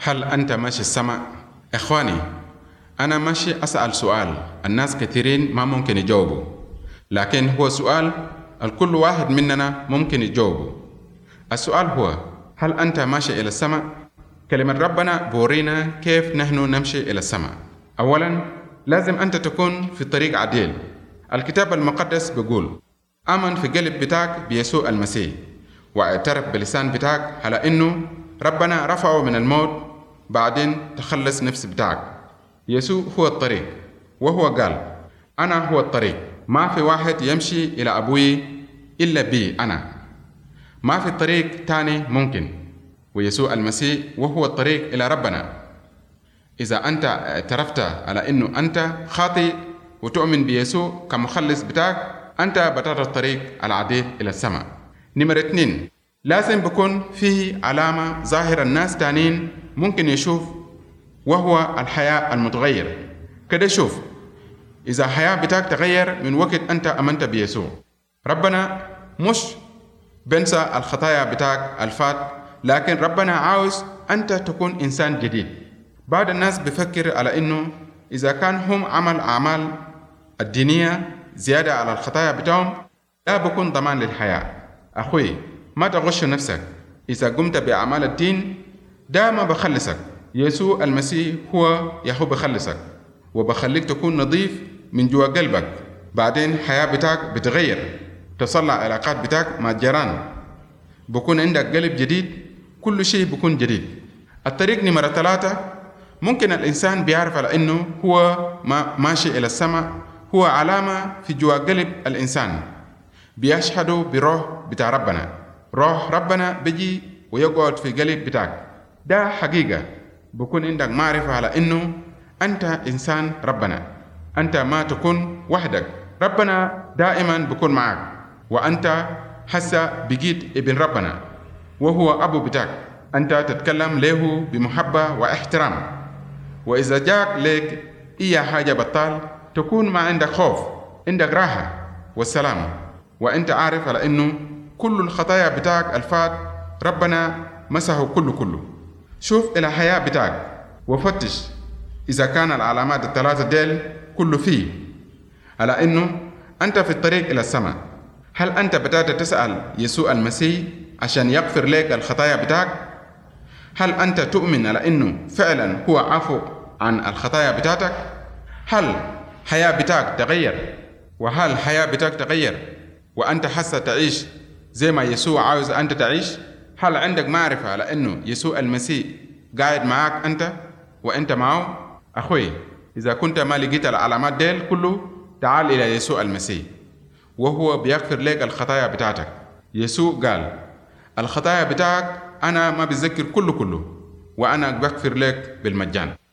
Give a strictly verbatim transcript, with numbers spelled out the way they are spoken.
هل أنت ماشي السماء؟ إخواني، أنا ماشي أسأل سؤال الناس كثيرين ما ممكن يجاوبوا، لكن هو سؤال الكل واحد مننا ممكن يجاوبه. السؤال هو: هل أنت ماشي إلى السماء؟ كلمة ربنا بورينا كيف نحن نمشي إلى السماء. أولا، لازم أنت تكون في طريق عديل. الكتاب المقدس بيقول: آمن في قلب بتاعك بيسوع المسيح واعترف بلسان بتاعك على إنه ربنا رفعه من الموت، بعدين تخلص نفس بتاعك. يسوع هو الطريق، وهو قال: أنا هو الطريق، ما في واحد يمشي إلى أبوي إلا بي أنا، ما في طريق تاني ممكن. ويسوع المسيح وهو الطريق إلى ربنا. إذا أنت اعترفت على إنه أنت خاطئ وتؤمن بيسوع كمخلص بتاعك، أنت بتعطي الطريق العديد إلى السماء. نمرة اتنين، لازم بكون فيه علامة ظاهرة الناس تانين ممكن يشوف، وهو الحياة المتغير. كده شوف، إذا الحياة بتاعك تغير من وقت أنت أمنت بيسوع، ربنا مش بنسى الخطايا بتاعك الفات، لكن ربنا عاوز أنت تكون إنسان جديد. بعض الناس بفكر على إنه إذا كان هم عمل أعمال الدينية زيادة على الخطايا بتاعهم لا بكون ضمان للحياة. أخوي، ما تغش نفسك. إذا قمت بأعمال الدين ده ما بخلصك. يسوع المسيح هو يهو بخلصك وبخليك تكون نظيف من جوا قلبك. بعدين الحياة بتاعك بتغير، تصلح علاقات بتاعك مع الجيران، بكون عندك قلب جديد، كل شيء بكون جديد. الطريق نمرة ثلاثة، ممكن الإنسان بيعرف على إنه هو ما ماشي إلى السماء، هو علامة في جوا قلب الإنسان بيشهدوا بروح بتاع ربنا. روح ربنا بيجي ويقعد في قلب بتاعك. ده حقيقة بكون عندك معرفة على إنه أنت إنسان ربنا، أنت ما تكون وحدك، ربنا دائما بكون معك، وأنت هسه بقيت ابن ربنا وهو أبو بتاعك. أنت تتكلم له بمحبة واحترام، وإذا جاك لك أي حاجة بطال تكون ما عندك خوف، عندك راحة والسلام، وأنت عارف على إنه كل الخطايا بتاعك الفات ربنا مسحه كله كله. شوف إلى الحياة بتاعك وفتش إذا كان العلامات الثلاثة ديل كله فيه على إنه أنت في الطريق إلى السماء. هل أنت بدأت تسأل يسوع المسيح عشان يغفر لك الخطايا بتاعك؟ هل أنت تؤمن على إنه فعلا هو عفو عن الخطايا بتاعتك؟ هل حياة بتاعك تغير؟ وهل حياة بتاعك تغير وأنت حاسة تعيش زي ما يسوع عاوز أنت تعيش؟ هل عندك معرفة على إنه يسوع المسيح قاعد معك أنت وأنت معه؟ أخوي، إذا كنت ما لقيت العلامات ديل كله، تعال إلى يسوع المسيح وهو بيغفر لك الخطايا بتاعتك. يسوع قال: الخطايا بتاعك أنا ما بذكر كله كله، وأنا بغفر لك بالمجان.